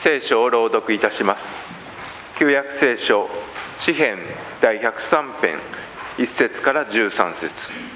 聖書を朗読いたします。旧約聖書詩編第103編1節から13節。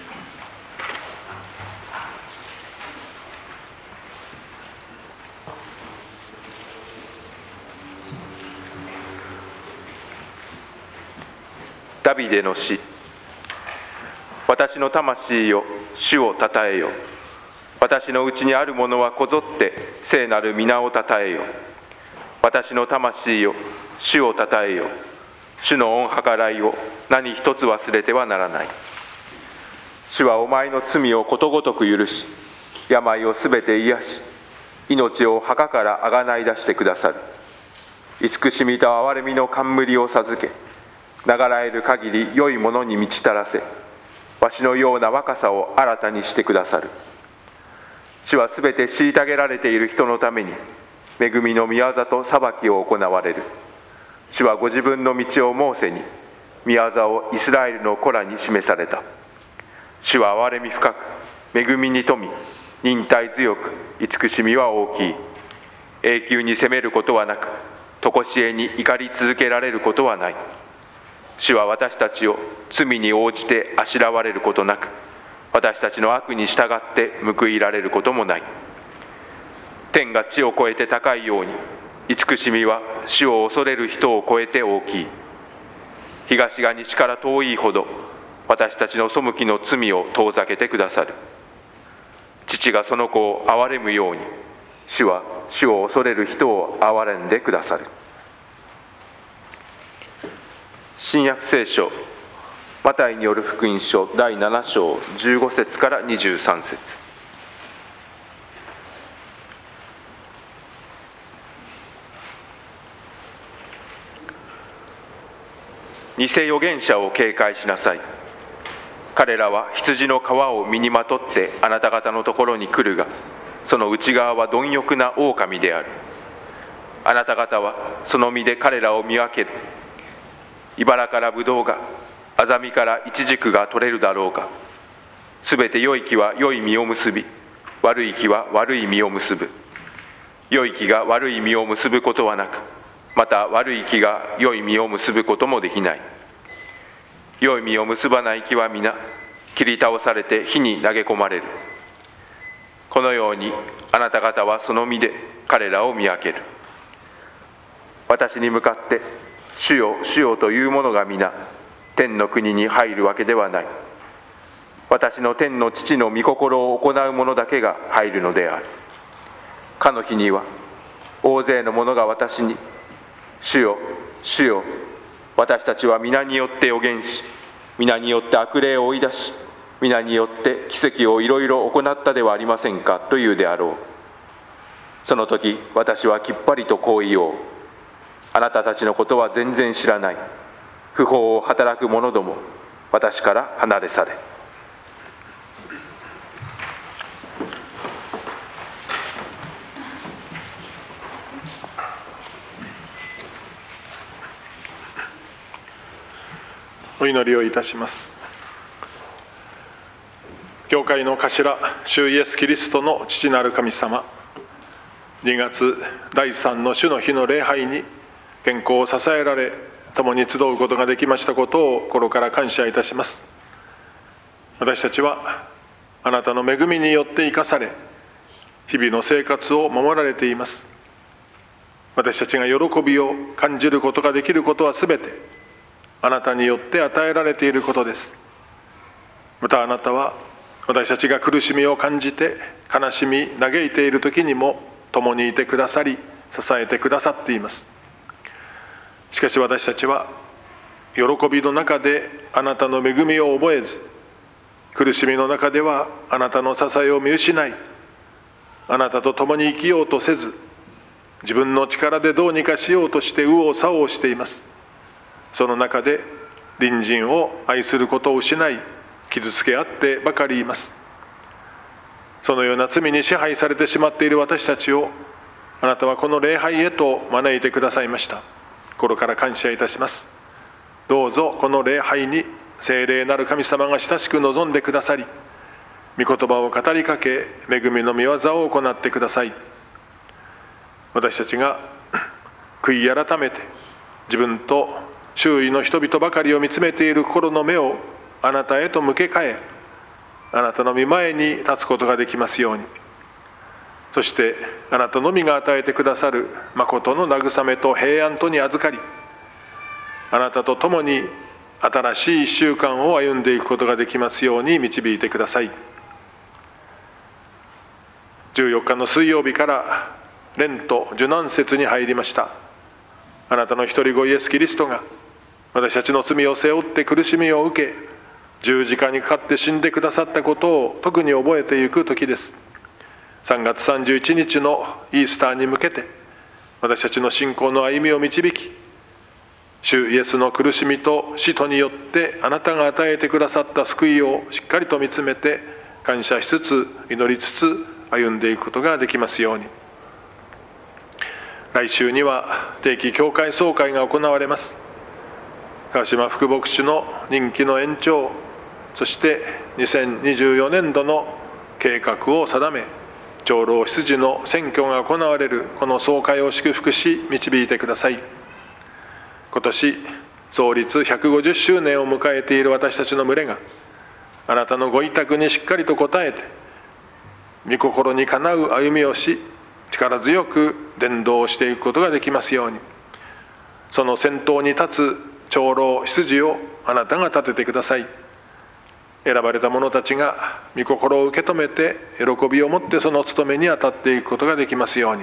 ダビデの詩。私の魂よ、主をたたえよ。私のうちにあるものはこぞって聖なる皆をたたえよ。私の魂よ、主をたたえよ。主の御計らいを何一つ忘れてはならない。主はお前の罪をことごとく許し、病をすべて癒し、命を墓からあがない出してくださる。慈しみと憐れみの冠を授け、流らえる限り良いものに満ち足らせ、わしのような若さを新たにしてくださる。主はすべて虐げられている人のために、恵みの御業と裁きを行われる。主はご自分の道をモーセに、御業をイスラエルの子らに示された。主は憐れみ深く、恵みに富み、忍耐強く、慈しみは大きい。永久に責めることはなく、常しえに怒り続けられることはない。主は私たちを罪に応じてあしらわれることなく、私たちの悪に従って報いられることもない。天が地を超えて高いように、慈しみは主を恐れる人を超えて大きい。東が西から遠いほど、私たちの背きの罪を遠ざけてくださる。父がその子を憐れむように、主は主を恐れる人を憐れんでくださる。新約聖書マタイによる福音書第7章15節から23節。偽預言者を警戒しなさい。彼らは羊の皮を身にまとってあなた方のところに来るが、その内側は貪欲な狼である。あなた方はその実で彼らを見分ける。茨からぶどうが、アザミからイチジクが取れるだろうか。すべて良い木は良い実を結び、悪い木は悪い実を結ぶ。良い木が悪い実を結ぶことはなく、また悪い木が良い実を結ぶこともできない。良い実を結ばない木は皆切り倒されて火に投げ込まれる。このようにあなた方はその実で彼らを見分ける。私に向かって主よ主よという者が皆天の国に入るわけではない。私の天の父の御心を行う者だけが入るのである。かの日には大勢の者が私に、主よ主よ、私たちは皆によって預言し、皆によって悪霊を追い出し、皆によって奇跡をいろいろ行ったではありませんかというであろう。その時私はきっぱりとこう言おう。あなたたちのことは全然知らない。不法を働く者ども、私から離れ去れ。 お祈りをいたします。教会の頭、主イエスキリストの父なる神様、2月第3の主の日の礼拝に健康を支えられ、共に集うことができましたことを心から感謝いたします。私たちはあなたの恵みによって生かされ、日々の生活を守られています。私たちが喜びを感じることができることはすべてあなたによって与えられていることです。またあなたは私たちが苦しみを感じて悲しみ嘆いている時にも共にいてくださり、支えてくださっています。しかし私たちは喜びの中であなたの恵みを覚えず、苦しみの中ではあなたの支えを見失い、あなたと共に生きようとせず、自分の力でどうにかしようとして右往左往しています。その中で隣人を愛することを失い、傷つけ合ってばかりいます。そのような罪に支配されてしまっている私たちを、あなたはこの礼拝へと招いてくださいました。心から感謝いたします。どうぞこの礼拝に聖霊なる神様が親しく望んでくださり、御言葉を語りかけ、恵みの御業を行ってください。私たちが悔い改めて自分と周囲の人々ばかりを見つめている心の目をあなたへと向け替え、あなたの御前に立つことができますように。そしてあなたのみが与えてくださる誠の慰めと平安とに預かり、あなたと共に新しい1週間を歩んでいくことができますように導いてください。14日の水曜日からレント受難節に入りました。あなたの一人子イエス・キリストが私たちの罪を背負って苦しみを受け、十字架にかかって死んでくださったことを特に覚えていく時です。3月31日のイースターに向けて私たちの信仰の歩みを導き、主イエスの苦しみと死とによってあなたが与えてくださった救いをしっかりと見つめて、感謝しつつ祈りつつ歩んでいくことができますように。来週には定期教会総会が行われます。川島副牧師の任期の延長、そして2024年度の計画を定め、長老執事の選挙が行われるこの総会を祝福し導いてください。今年創立150周年を迎えている私たちの群れが、あなたのご委託にしっかりと応えて、御心にかなう歩みをし、力強く伝道していくことができますように。その先頭に立つ長老執事をあなたが立ててください。選ばれた者たちが御心を受け止めて喜びを持ってその務めに当たっていくことができますように。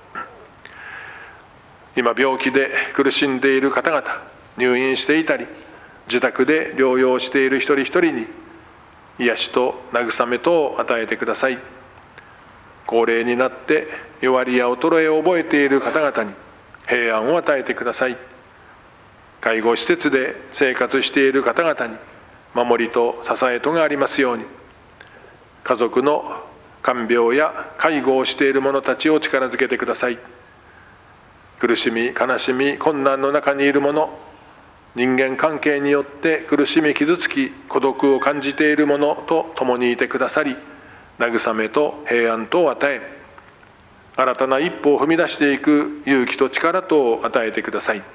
今病気で苦しんでいる方々、入院していたり自宅で療養している一人一人に癒しと慰めとを与えてください。高齢になって弱りや衰えを覚えている方々に平安を与えてください。介護施設で生活している方々に守りと支えとがありますように。家族の看病や介護をしている者たちを力づけてください。苦しみ、悲しみ、困難の中にいる者、人間関係によって苦しみ傷つき孤独を感じている者と共にいてくださり、慰めと平安とを与え、新たな一歩を踏み出していく勇気と力とを与えてください。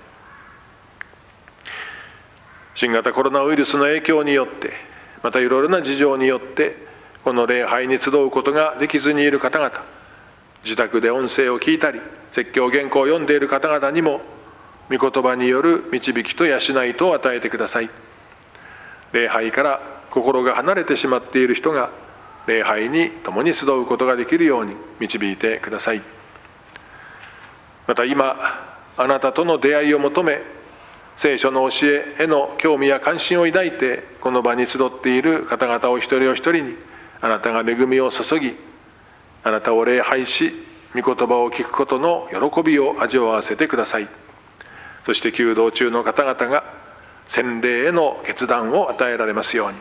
新型コロナウイルスの影響によって、またいろいろな事情によってこの礼拝に集うことができずにいる方々、自宅で音声を聞いたり説教原稿を読んでいる方々にも御言葉による導きと養いとを与えてください。礼拝から心が離れてしまっている人が礼拝に共に集うことができるように導いてください。また今あなたとの出会いを求め、聖書の教えへの興味や関心を抱いてこの場に集っている方々お一人お一人にあなたが恵みを注ぎ、あなたを礼拝し御言葉を聞くことの喜びを味わわせてください。そして求道中の方々が洗礼への決断を与えられますように。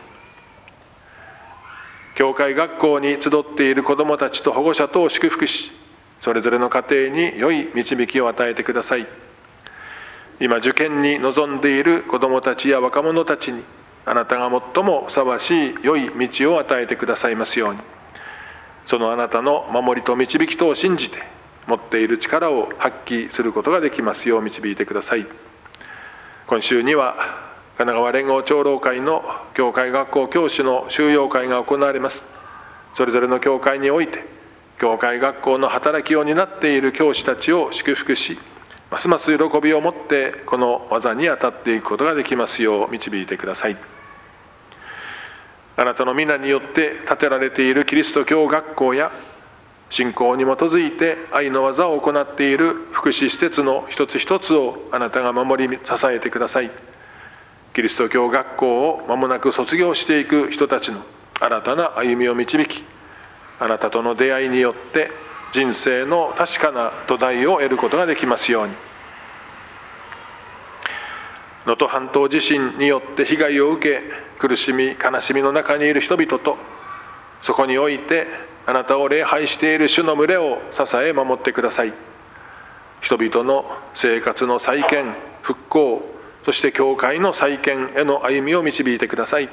教会学校に集っている子どもたちと保護者とを祝福し、それぞれの家庭に良い導きを与えてください。今受験に臨んでいる子どもたちや若者たちにあなたが最もふさわしい良い道を与えてくださいますように。そのあなたの守りと導きとを信じて持っている力を発揮することができますよう導いてください。今週には神奈川連合長老会の教会学校教師の修養会が行われます。それぞれの教会において教会学校の働きを担っている教師たちを祝福し、ますます喜びを持ってこの技に当たっていくことができますよう導いてください。あなたの皆によって建てられているキリスト教学校や信仰に基づいて愛の技を行っている福祉施設の一つ一つをあなたが守り支えてください。キリスト教学校を間もなく卒業していく人たちの新たな歩みを導き、あなたとの出会いによって人生の確かな土台を得ることができますように。能登半島地震によって被害を受け苦しみ悲しみの中にいる人々と、そこにおいてあなたを礼拝している主の群れを支え守ってください。人々の生活の再建復興、そして教会の再建への歩みを導いてください。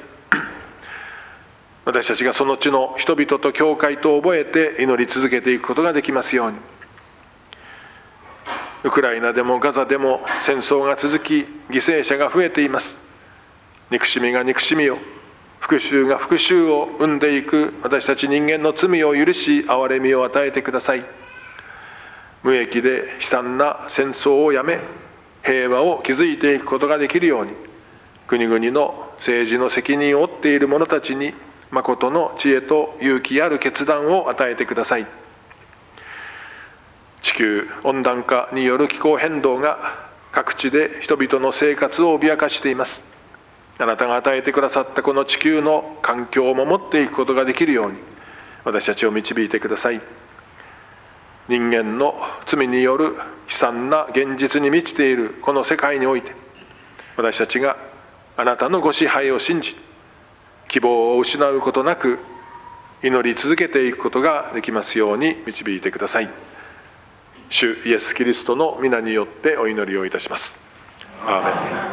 私たちがその地の人々と教会と覚えて祈り続けていくことができますように。 ウクライナでもガザでも戦争が続き、犠牲者が増えています。憎しみが憎しみを、復讐が復讐を生んでいく私たち人間の罪を許し、憐れみを与えてください。無益で悲惨な戦争をやめ、平和を築いていくことができるように、国々の政治の責任を負っている者たちに誠の知恵と勇気ある決断を与えてください。地球温暖化による気候変動が各地で人々の生活を脅かしています。あなたが与えてくださったこの地球の環境を守っていくことができるように、私たちを導いてください。人間の罪による悲惨な現実に満ちているこの世界において、私たちがあなたのご支配を信じ、希望を失うことなく祈り続けていくことができますように導いてください。主イエス・キリストの皆によってお祈りをいたします。アーメン。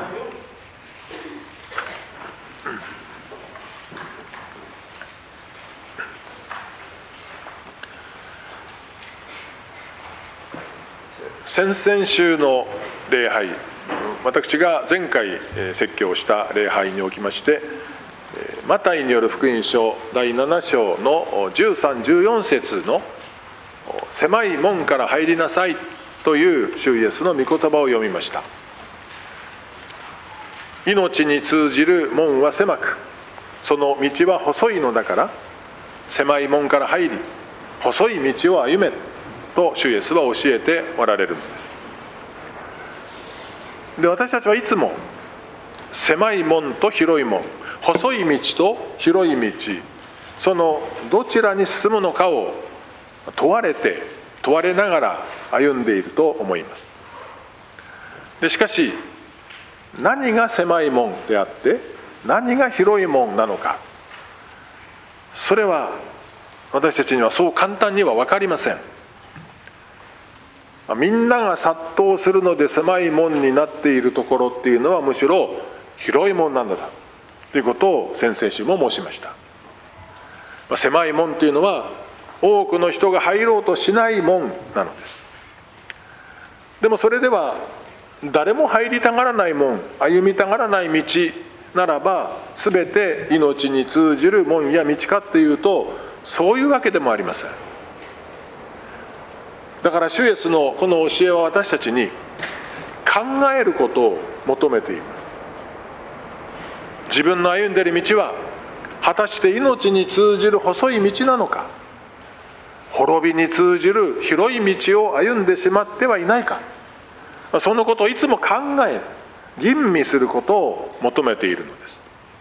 先々週の礼拝、私が前回説教した礼拝におきまして、マタイによる福音書第7章の13、14節の狭い門から入りなさいという主イエスの御言葉を読みました。命に通じる門は狭く、その道は細いのだから、狭い門から入り、細い道を歩めと主イエスは教えておられるのです。で、私たちはいつも狭い門と広い門、細い道と広い道、そのどちらに進むのかを問われながら歩んでいると思います。でしかし、何が狭い門であって何が広い門なのか、それは私たちにはそう簡単には分かりません。みんなが殺到するので狭い門になっているところっていうのは、むしろ広い門なんだということを先々週も申しました。狭い門というのは多くの人が入ろうとしない門なのです。でもそれでは誰も入りたがらない門、歩みたがらない道ならば全て命に通じる門や道かっていうと、そういうわけでもありません。だから主イエスのこの教えは私たちに考えることを求めています。自分の歩んでいる道は果たして命に通じる細い道なのか、滅びに通じる広い道を歩んでしまってはいないか、そのことをいつも考え吟味することを求めているのです。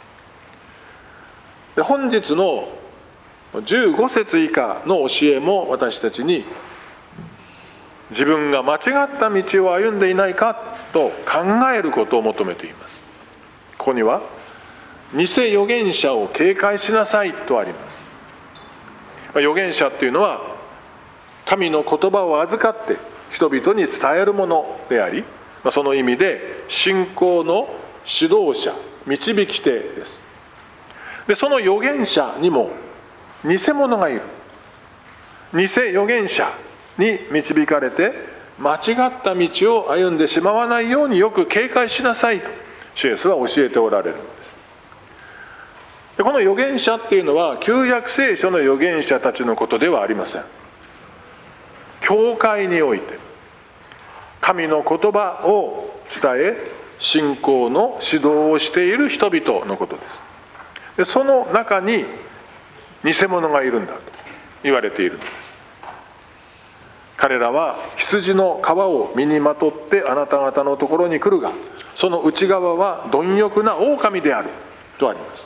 で、本日の15節以下の教えも私たちに自分が間違った道を歩んでいないかと考えることを求めています。ここには偽預言者を警戒しなさいとあります。預言者というのは神の言葉を預かって人々に伝えるものであり、その意味で信仰の指導者、導き手です。で、その預言者にも偽物がいる。偽預言者に導かれて間違った道を歩んでしまわないようによく警戒しなさいと主イエスは教えておられるのです。で、この預言者っていうのは旧約聖書の預言者たちのことではありません。教会において神の言葉を伝え信仰の指導をしている人々のことです。で、その中に偽物がいるんだと言われているのです。彼らは羊の皮を身にまとってあなた方のところに来るが、その内側は貪欲な狼であるとあります。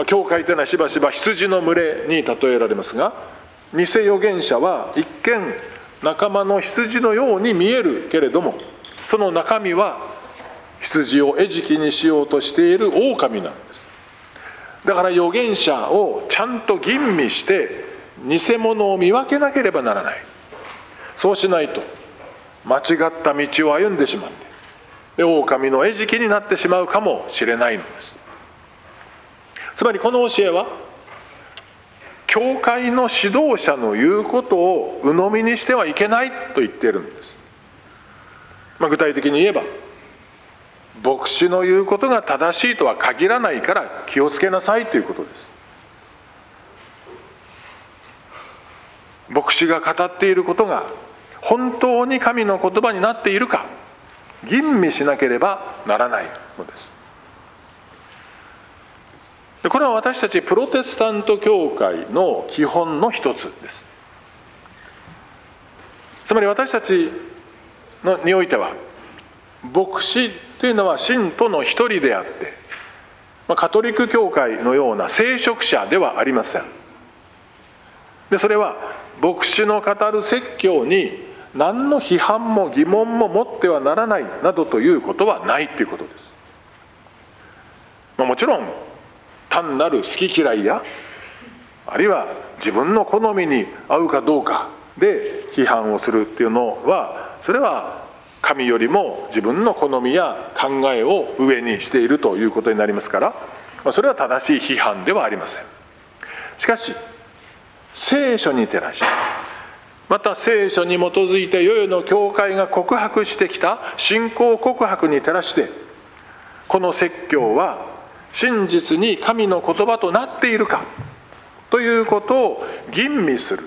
教会というのはしばしば羊の群れに例えられますが、偽預言者は一見仲間の羊のように見えるけれども、その中身は羊を餌食にしようとしている狼なんです。だから預言者をちゃんと吟味して偽物を見分けなければならない。そうしないと間違った道を歩んでしまって、狼の餌食になってしまうかもしれないのです。つまりこの教えは、 教会の指導者の言うことを鵜呑みにしてはいけないと言っているんです。具体的に言えば、牧師の言うことが正しいとは限らないから気をつけなさいということです。牧師が語っていることが本当に神の言葉になっているか吟味しなければならないのです。これは私たちプロテスタント教会の基本の一つです。つまり私たちにおいては、牧師というのは信徒の一人であって、カトリック教会のような聖職者ではありません。でそれは牧師の語る説教に何の批判も疑問も持ってはならないなどということはないということです。もちろん単なる好き嫌いや、あるいは自分の好みに合うかどうかで批判をするっていうのは、それは神よりも自分の好みや考えを上にしているということになりますから、それは正しい批判ではありません。しかし聖書に照らし、また聖書に基づいて世々の教会が告白してきた信仰告白に照らして、この説教は真実に神の言葉となっているかということを吟味する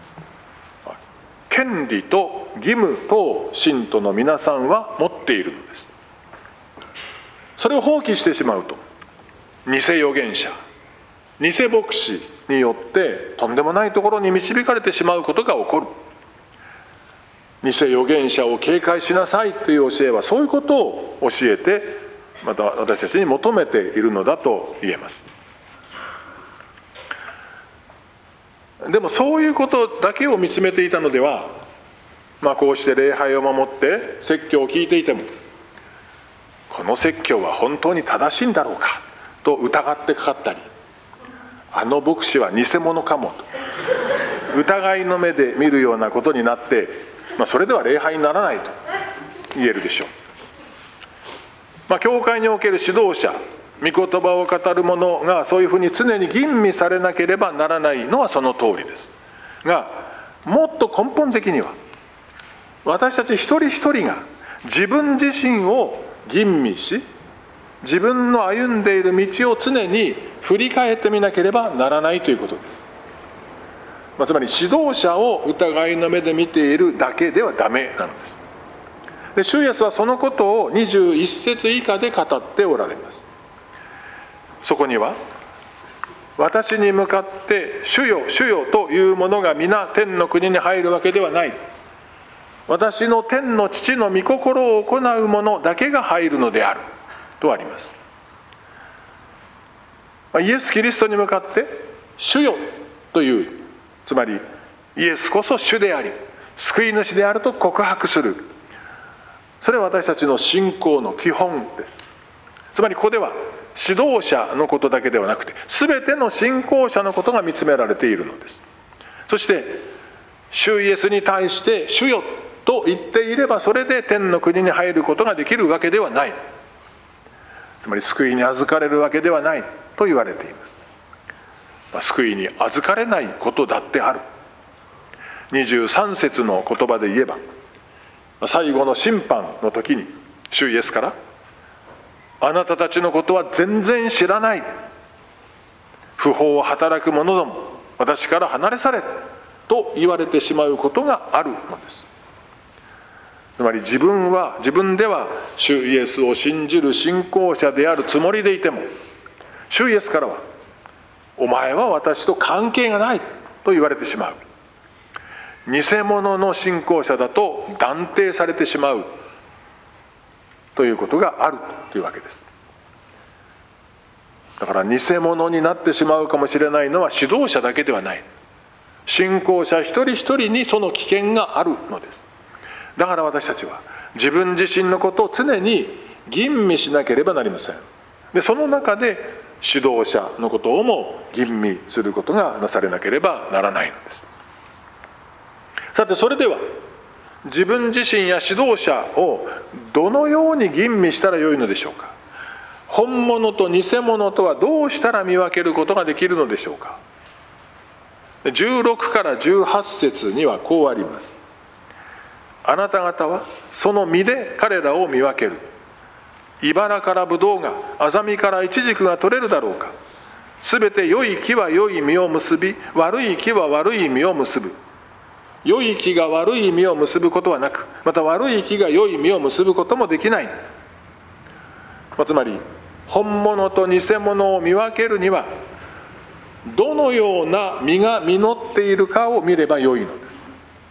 権利と義務と信徒の皆さんは持っているのです。それを放棄してしまうと、偽預言者、偽牧師によってとんでもないところに導かれてしまうことが起こる。偽預言者を警戒しなさいという教えは、そういうことを教えて、また私たちに求めているのだと言えます。でもそういうことだけを見つめていたのでは、こうして礼拝を守って説教を聞いていても、この説教は本当に正しいんだろうかと疑ってかかったり、あの牧師は偽物かもと疑いの目で見るようなことになって、それでは礼拝にならないと言えるでしょう。教会における指導者、御言葉を語る者がそういうふうに常に吟味されなければならないのはその通りですが、もっと根本的には私たち一人一人が自分自身を吟味し、自分の歩んでいる道を常に振り返ってみなければならないということです。つまり指導者を疑いの目で見ているだけではダメなのです。で主イエスはそのことを21節以下で語っておられます。そこには、私に向かって主よ主よという者が皆天の国に入るわけではない、私の天の父の御心を行う者だけが入るのであるとあります。イエス・キリストに向かって主よという、つまりイエスこそ主であり救い主であると告白する、それは私たちの信仰の基本です。つまりここでは指導者のことだけではなくて、全ての信仰者のことが見つめられているのです。そして主イエスに対して主よと言っていれば、それで天の国に入ることができるわけではない、つまり救いに預かれるわけではないと言われています。救いに預かれないことだってある。23節の言葉で言えば、最後の審判の時に主イエスから、あなたたちのことは全然知らない、不法を働く者ども、私から離れ去れと言われてしまうことがあるのです。つまり自分では主イエスを信じる信仰者であるつもりでいても、主イエスからはお前は私と関係がないと言われてしまう、偽物の信仰者だと断定されてしまうということがあるというわけです。だから偽物になってしまうかもしれないのは指導者だけではない、信仰者一人一人にその危険があるのです。だから私たちは自分自身のことを常に吟味しなければなりません。でその中で指導者のことをも吟味することがなされなければならないのです。さてそれでは自分自身や指導者をどのように吟味したらよいのでしょうか。本物と偽物とはどうしたら見分けることができるのでしょうか。 16から18節にはこうあります。あなた方はその実で彼らを見分ける。茨からブドウが、アザミからイチジクが取れるだろうか。すべて良い木は良い実を結び、悪い木は悪い実を結ぶ。良い木が悪い実を結ぶことはなく、また悪い木が良い実を結ぶこともできない。つまり本物と偽物を見分けるには、どのような実が実っているかを見ればよいのです。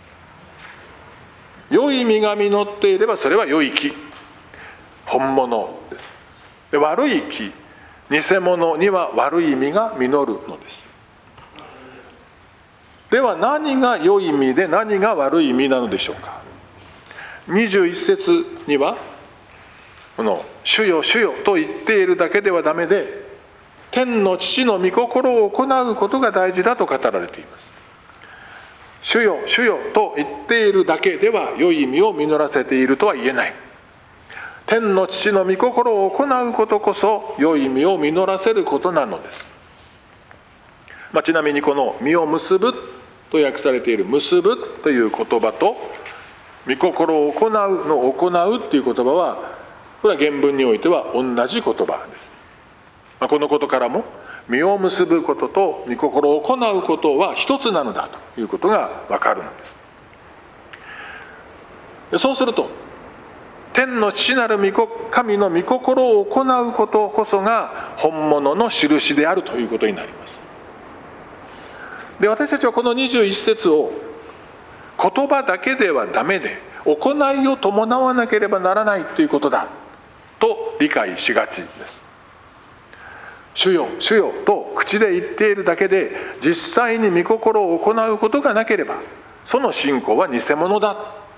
良い実が実っていればそれは良い木、本物です。で、悪い木、偽物には悪い実が実るのです。では何が良い実で何が悪い実なのでしょうか。21節には、この主よ主よと言っているだけではダメで、天の父の御心を行うことが大事だと語られています。主よ主よと言っているだけでは良い実を実らせているとは言えない。天の父の御心を行うことこそ良い実を実らせることなのです。ちなみにこの実を結ぶと訳されている結ぶという言葉と、御心を行うの行うという言葉は、これは原文においては同じ言葉です。このことからも、実を結ぶことと御心を行うことは一つなのだということがわかるのです。そうすると、天の父なる神の御心を行うことこそが本物の印であるということになります。で、私たちはこの21節を言葉だけではダメで、行いを伴わなければならないということだと理解しがちです。主よ主よと口で言っているだけで、実際に御心を行うことがなければ、その信仰は偽物だ。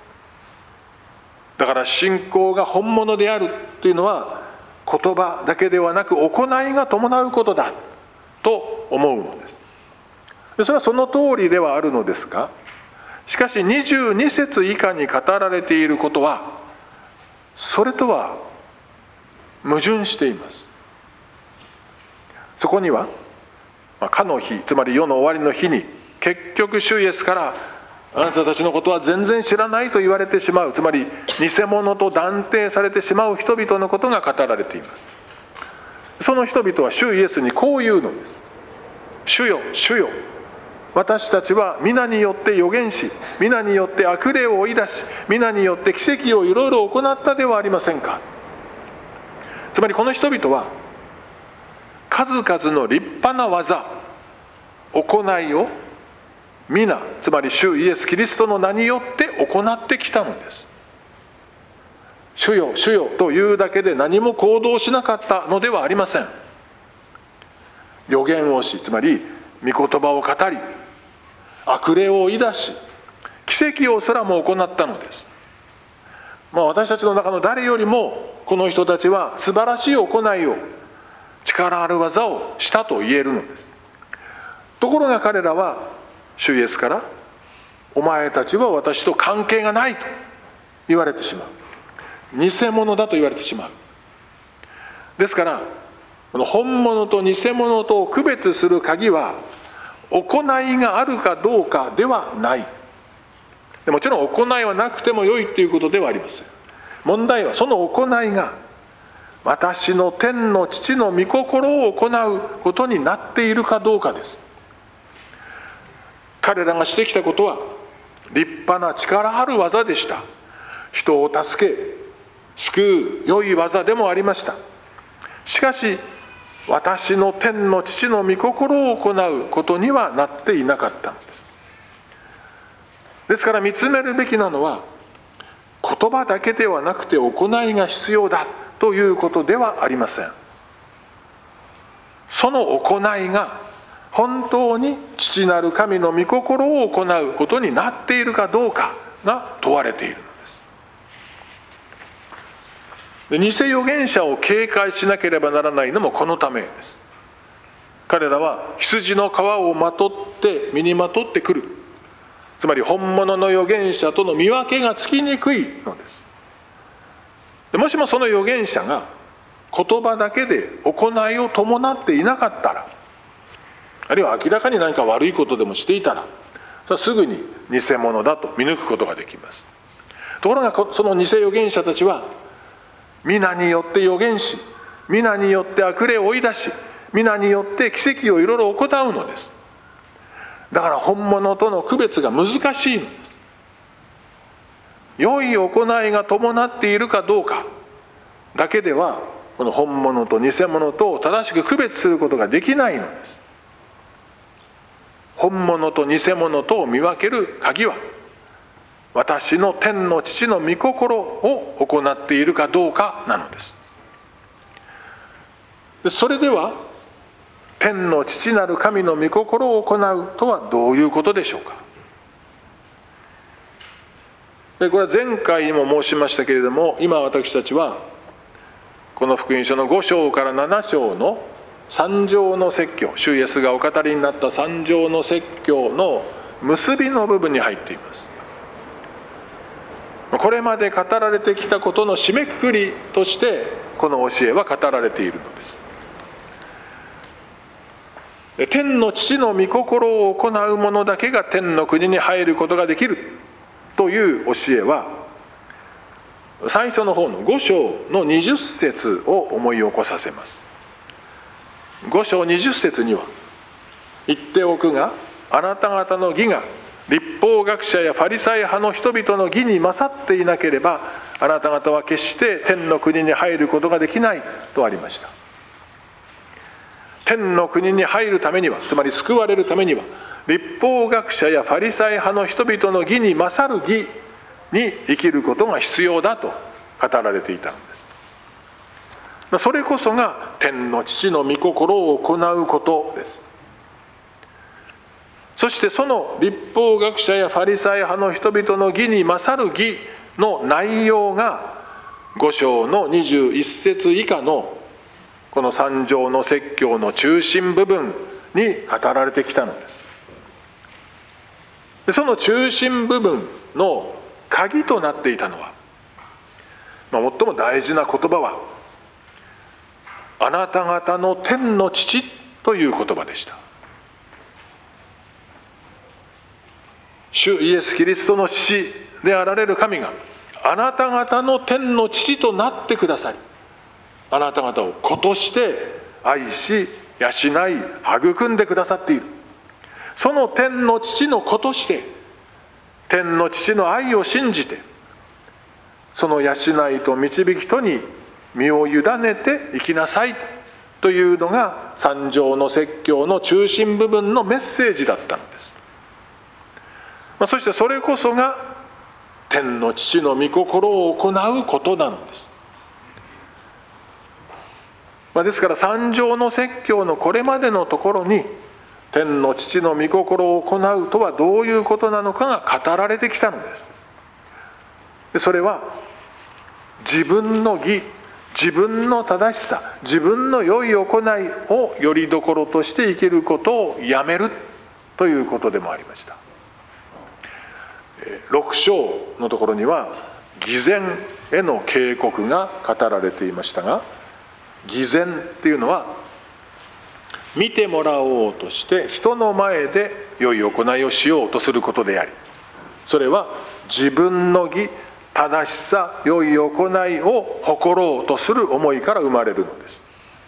だから信仰が本物であるというのは、言葉だけではなく行いが伴うことだと思うのです。で、それはその通りではあるのですが、しかし22節以下に語られていることは、それとは矛盾しています。そこには、かの日、つまり世の終わりの日に、結局主イエスから、あなたたちのことは全然知らないと言われてしまう、つまり偽物と断定されてしまう人々のことが語られています。その人々は主イエスにこう言うのです。主よ主よ、私たちは皆によって預言し、皆によって悪霊を追い出し、皆によって奇跡をいろいろ行ったではありませんか。つまりこの人々は、数々の立派な技、行いを皆、つまり主イエス・キリストの名によって行ってきたのです。主よ主よというだけで何も行動しなかったのではありません。預言をし、つまり御言葉を語り、悪霊を追い出し、奇跡をすらも行ったのです。私たちの中の誰よりもこの人たちは素晴らしい行いを、力ある技をしたと言えるのです。ところが彼らは主イエスから、お前たちは私と関係がないと言われてしまう。偽物だと言われてしまう。ですから、この本物と偽物とを区別する鍵は、行いがあるかどうかではない。もちろん行いはなくてもよいということではありません。問題はその行いが、私の天の父の御心を行うことになっているかどうかです。彼らがしてきたことは立派な力ある技でした。人を助け救う良い技でもありました。しかし私の天の父の御心を行うことにはなっていなかったのです。ですから見つめるべきなのは、言葉だけではなくて行いが必要だということではありません。その行いが本当に父なる神の御心を行うことになっているかどうかが問われているのです。偽預言者を警戒しなければならないのもこのためです。彼らは羊の皮を身にまとってくる。つまり本物の預言者との見分けがつきにくいのです。もしもその預言者が言葉だけで行いを伴っていなかったら、 あるいは明らかに何か悪いことでもしていたら、それはすぐに偽物だと見抜くことができます。ところがその偽預言者たちは皆によって預言し、皆によって悪霊を追い出し、皆によって奇跡をいろいろ行うのです。だから本物との区別が難しいのです。良い行いが伴っているかどうかだけでは、この本物と偽物と正しく区別することができないのです。本物と偽物とを見分ける鍵は、私の天の父の御心を行っているかどうかなのです。それでは、天の父なる神の御心を行うとはどういうことでしょうか。でこれは前回にも申しましたけれども、今私たちはこの福音書の5章から7章の三条の説教、主イエスがお語りになった三条の説教の結びの部分に入っています。これまで語られてきたことの締めくくりとしてこの教えは語られているのです。天の父の御心を行う者だけが天の国に入ることができるという教えは、最初の方の5章の20節を思い起こさせます。5章20節には、言っておくが、あなた方の義が律法学者やファリサイ派の人々の義に勝っていなければ、あなた方は決して天の国に入ることができないとありました。天の国に入るためには、つまり救われるためには、律法学者やファリサイ派の人々の義に勝る義に生きることが必要だと語られていたのです。それこそが天の父の御心を行うことです。そしてその律法学者やファリサイ派の人々の義に勝る義の内容が5章の21節以下のこの三条の説教の中心部分に語られてきたのです。でその中心部分の鍵となっていたのは、最も大事な言葉は、あなた方の天の父という言葉でした。主イエス・キリストの父であられる神があなた方の天の父となってくださり、あなた方を子として愛し養い育んでくださっている。その天の父の子として天の父の愛を信じて、その養いと導きとに身を委ねて生きなさいというのが三条の説教の中心部分のメッセージだったのです。そしてそれこそが天の父の御心を行うことなのです。ですから三条の説教のこれまでのところに、天の父の御心を行うとはどういうことなのかが語られてきたのです。それは自分の義、自分の正しさ、自分の良い行いをよりどころとして生きることをやめるということでもありました。6章のところには偽善への警告が語られていましたが、偽善っていうのは見てもらおうとして人の前で良い行いをしようとすることであり、それは自分の義、正しさ、良い行いを誇ろうとする思いから生まれるのです。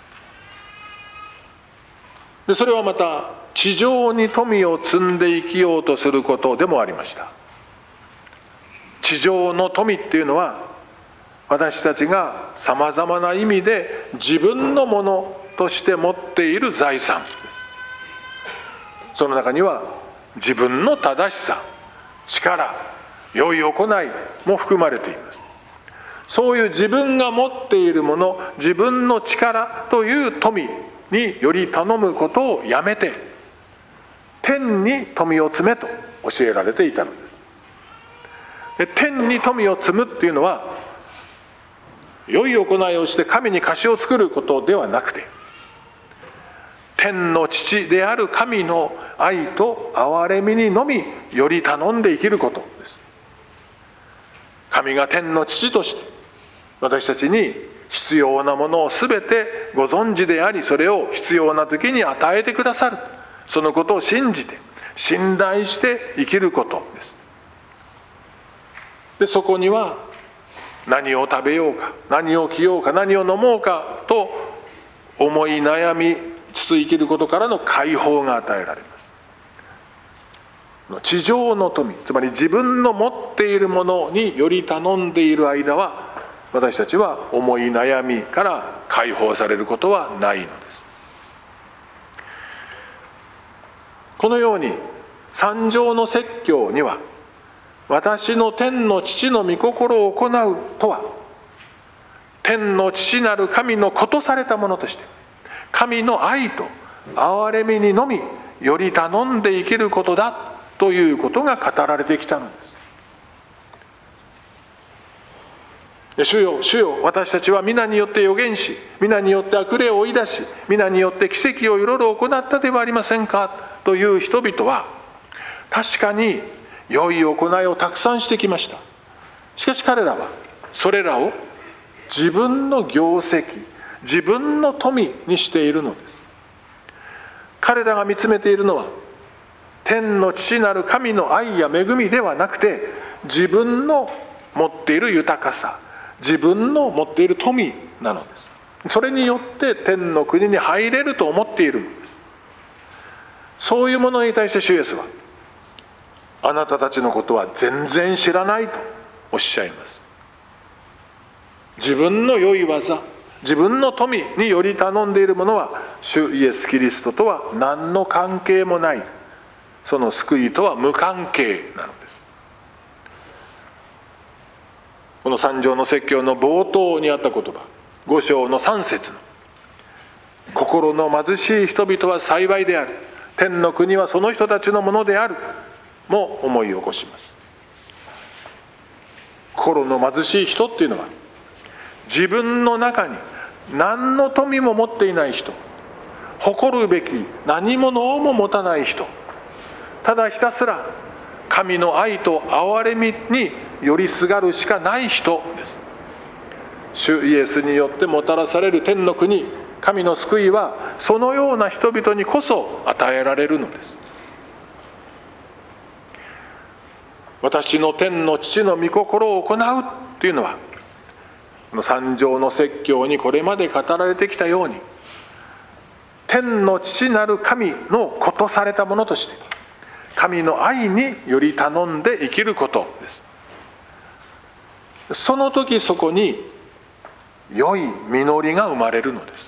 でそれはまた地上に富を積んで生きようとすることでもありました。地上の富っていうのは、私たちがさまざまな意味で自分のものとして持っている財産です。その中には自分の正しさ、力、良い行いも含まれています。そういう自分が持っているもの、自分の力という富により頼むことをやめて、天に富を積めと教えられていたのです。で天に富を積むっていうのは、良い行いをして神に貸しを作ることではなくて、天の父である神の愛と憐れみにのみより頼んで生きることです。神が天の父として私たちに必要なものをすべてご存知であり、それを必要な時に与えてくださる。 そのことを信じて信頼して生きることです。でそこには何を食べようか、何を着ようか、何を飲もうかと思い悩みつつ生きることからの解放が与えられます。地上の富、つまり自分の持っているものにより頼んでいる間は、私たちは思い悩みから解放されることはないのです。このように三条の説教には、私の天の父の御心を行うとは、天の父なる神の子とされたものとして、神の愛と憐れみにのみより頼んで生きることだということが語られてきたのです。主よ、主よ、私たちは皆によって預言し、皆によって悪霊を追い出し、皆によって奇跡をいろいろ行ったではありませんかという人々は、確かに良い行いをたくさんしてきました。しかし彼らはそれらを自分の業績、自分の富にしているのです。彼らが見つめているのは、天の父なる神の愛や恵みではなくて、自分の持っている豊かさ、自分の持っている富なのです。それによって天の国に入れると思っているのです。そういうものに対して主イエスは、あなたたちのことは全然知らないとおっしゃいます。自分の良い技、自分の富により頼んでいるものは、主イエス・キリストとは何の関係もない、その救いとは無関係なのです。この三条の説教の冒頭にあった言葉、5章の3節の心の貧しい人々は幸いである、天の国はその人たちのものであるも思い起こします。心の貧しい人っていうのは、自分の中に何の富も持っていない人、誇るべき何者も持たない人、ただひたすら神の愛と憐れみによりすがるしかない人です。主イエスによってもたらされる天の国、神の救いはそのような人々にこそ与えられるのです。私の天の父の御心を行うというのは、この三条の説教にこれまで語られてきたように、天の父なる神の子とされたものとして、神の愛により頼んで生きることです。その時そこに良い実りが生まれるのです。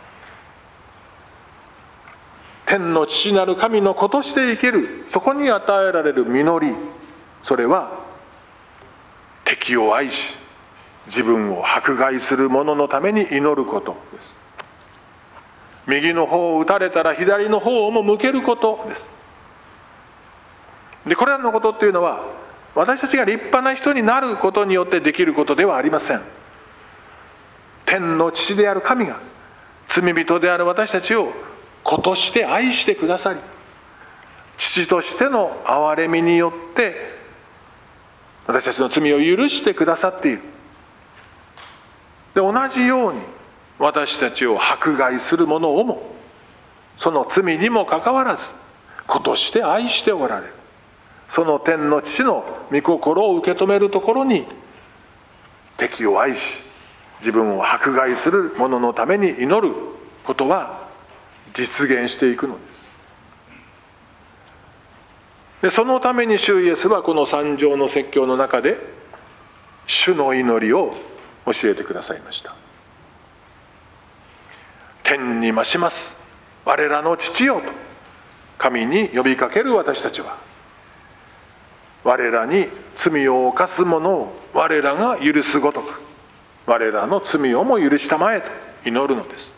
天の父なる神の子として生きる、そこに与えられる実り、それは敵を愛し自分を迫害する者のために祈ることです。右の方を打たれたら左の方をも向けることです。でこれらのことっていうのは、私たちが立派な人になることによってできることではありません。天の父である神が罪人である私たちを子として愛してくださり、父としての憐れみによって私たちの罪を許してくださっている。で同じように私たちを迫害する者をも、その罪にもかかわらず子として愛しておられる。その天の父の御心を受け止めるところに、敵を愛し自分を迫害する者のために祈ることは実現していくのです。でそのために主イエスはこの三条の説教の中で主の祈りを教えてくださいました。天に増します我らの父よと神に呼びかける私たちは、我らに罪を犯す者を我らが許すごとく、我らの罪をも許したまえと祈るのです。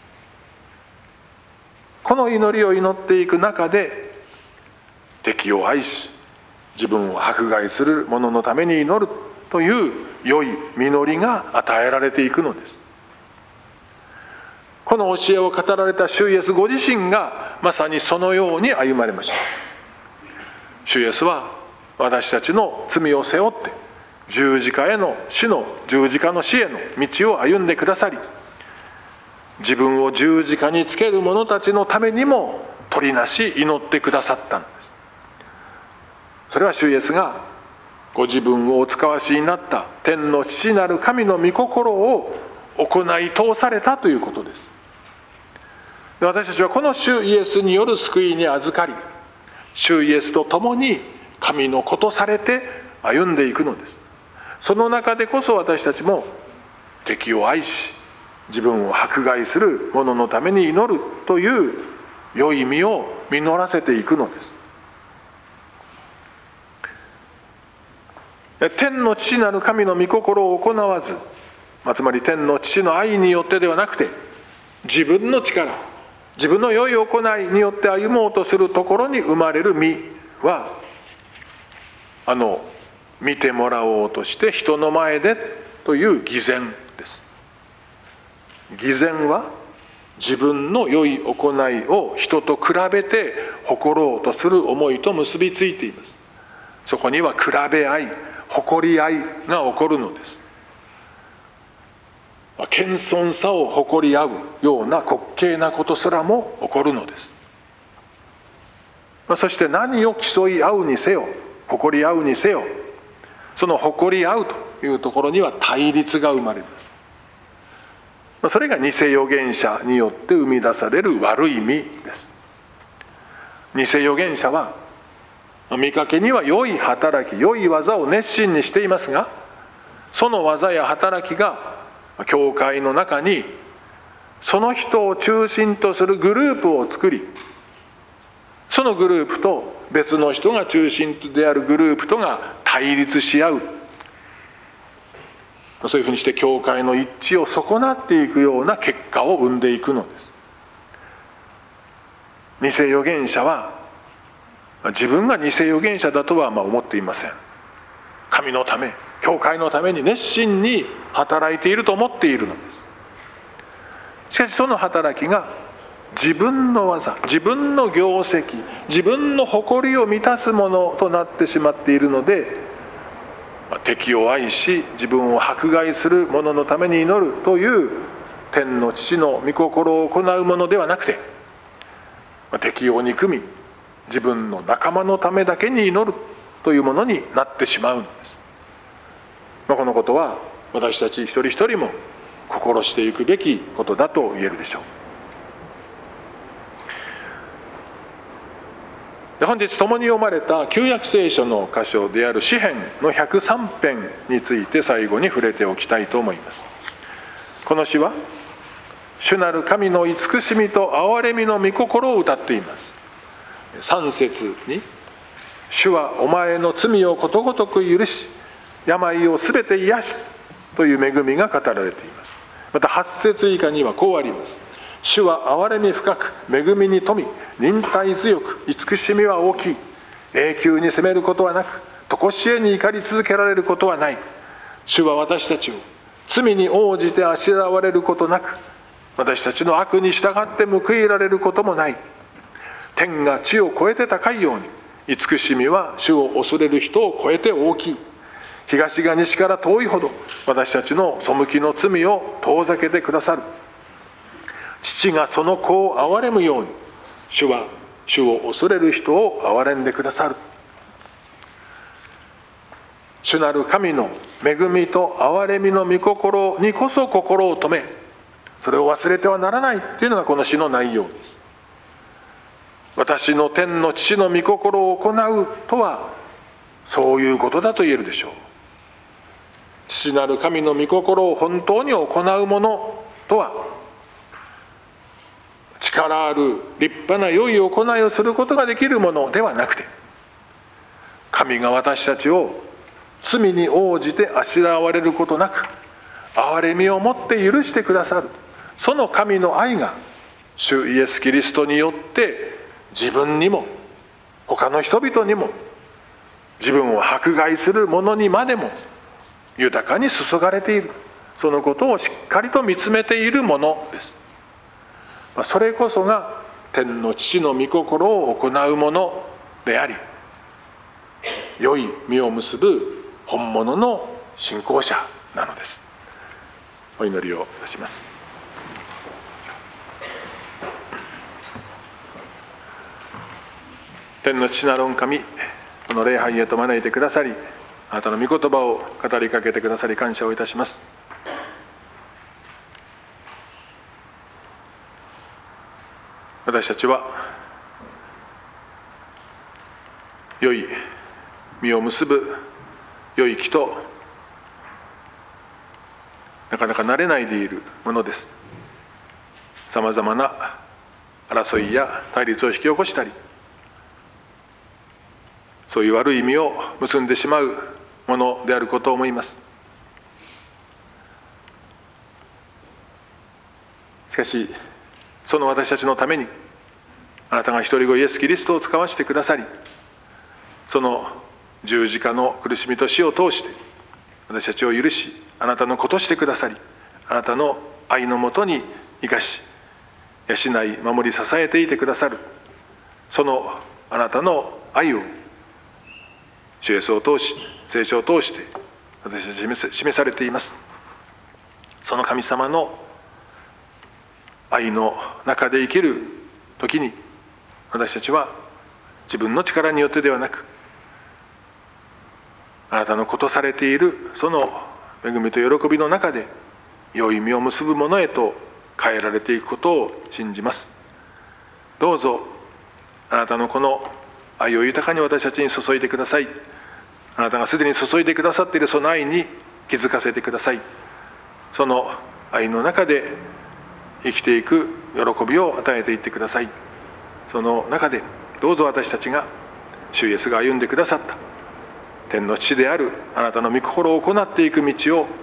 この祈りを祈っていく中で、敵を愛し自分を迫害する者のために祈るという良い実りが与えられていくのです。この教えを語られた主イエスご自身がまさにそのように歩まれました。主イエスは私たちの罪を背負って十字架の死への道を歩んでくださり、自分を十字架につける者たちのためにも取りなし祈ってくださったのです。それは主イエスがご自分をお使わしになった天の父なる神の御心を行い通されたということです。で、私たちはこの主イエスによる救いに預かり、主イエスと共に神の子とされて歩んでいくのです。その中でこそ私たちも敵を愛し、自分を迫害する者のために祈るという良い実を実らせていくのです。天の父なる神の御心を行わず、つまり天の父の愛によってではなくて、自分の力、自分の良い行いによって歩もうとするところに生まれる実は、見てもらおうとして人の前でという偽善です。偽善は自分の良い行いを人と比べて誇ろうとする思いと結びついています。そこには比べ合い、誇り合いが起こるのです。謙遜さを誇り合うような滑稽なことすらも起こるのです。そして何を競い合うにせよ、誇り合うにせよ、その誇り合うというところには対立が生まれます。それが偽預言者によって生み出される悪い実です。偽預言者は見かけには良い働き、良い技を熱心にしていますが、その技や働きが教会の中にその人を中心とするグループを作り、そのグループと別の人が中心であるグループとが対立し合う、そういうふうにして教会の一致を損なっていくような結果を生んでいくのです。偽預言者は自分が偽預言者だとは思っていません。神のため、教会のために熱心に働いていると思っているのです。しかしその働きが自分の技、自分の業績、自分の誇りを満たすものとなってしまっているので、敵を愛し自分を迫害する者のために祈るという天の父の御心を行うものではなくて、敵を憎み自分の仲間のためだけに祈るというものになってしまうのです。このことは私たち一人一人も心していくべきことだと言えるでしょう。本日共に読まれた旧約聖書の箇所である詩編の103編について最後に触れておきたいと思います。この詩は主なる神の慈しみと憐れみの御心を歌っています。3節に主はお前の罪をことごとく許し病をすべて癒しという恵みが語られています。また8節以下にはこうあります。主は憐れみ深く、恵みに富み、忍耐強く、慈しみは大きい。永久に責めることはなく、常しえに怒り続けられることはない。主は私たちを罪に応じてあしらわれることなく、私たちの悪に従って報いられることもない。天が地を超えて高いように、慈しみは主を恐れる人を超えて大きい。東が西から遠いほど、私たちの背きの罪を遠ざけてくださる。父がその子を憐れむように、主は主を恐れる人を憐れんでくださる。主なる神の恵みと憐れみの御心にこそ心を止め、それを忘れてはならないというのがこの詩の内容です。私の天の父の御心を行うとはそういうことだと言えるでしょう。父なる神の御心を本当に行うものとは、力ある立派な良い行いをすることができるものではなくて、神が私たちを罪に応じてあしらわれることなく憐れみをもって許してくださる、その神の愛が主イエス・キリストによって自分にも他の人々にも自分を迫害する者にまでも豊かに注がれている、そのことをしっかりと見つめているものです。それこそが天の父の御心を行うものであり、良い実を結ぶ本物の信仰者なのです。お祈りをいたします。 天の父なる御神、この礼拝へと招いてくださり、あなたの御言葉を語りかけてくださり感謝をいたします。私たちは良い実を結ぶ良い木となかなか慣れないでいるものです。さまざまな争いや対立を引き起こしたり、そういう悪い意味を結んでしまうものであることを思います。しかし、その私たちのために、あなたが一人子イエス・キリストを使わせてくださり、その十字架の苦しみと死を通して、私たちを許し、あなたの子としてくださり、あなたの愛のもとに生かし、養い、守り、支えていてくださる、そのあなたの愛を、主イエスを通し、聖書を通して、私たちに示されています。その神様の愛の中で生きるときに、私たちは自分の力によってではなく、あなたの子とされているその恵みと喜びの中で良い実を結ぶものへと変えられていくことを信じます。どうぞあなたのこの愛を豊かに私たちに注いでください。あなたがすでに注いでくださっているその愛に気づかせてください。その愛の中で生きていく喜びを与えていってください。その中でどうぞ私たちが主イエスが歩んでくださった天の父であるあなたの御心を行っていく道を、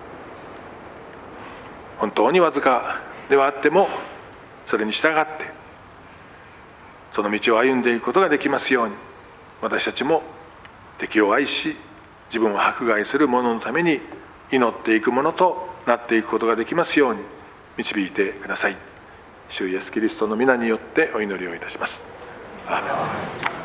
本当にわずかではあってもそれに従ってその道を歩んでいくことができますように、私たちも敵を愛し自分を迫害する者のために祈っていくものとなっていくことができますように導いてください。主イエスキリストの皆によってお祈りをいたします。アーメン。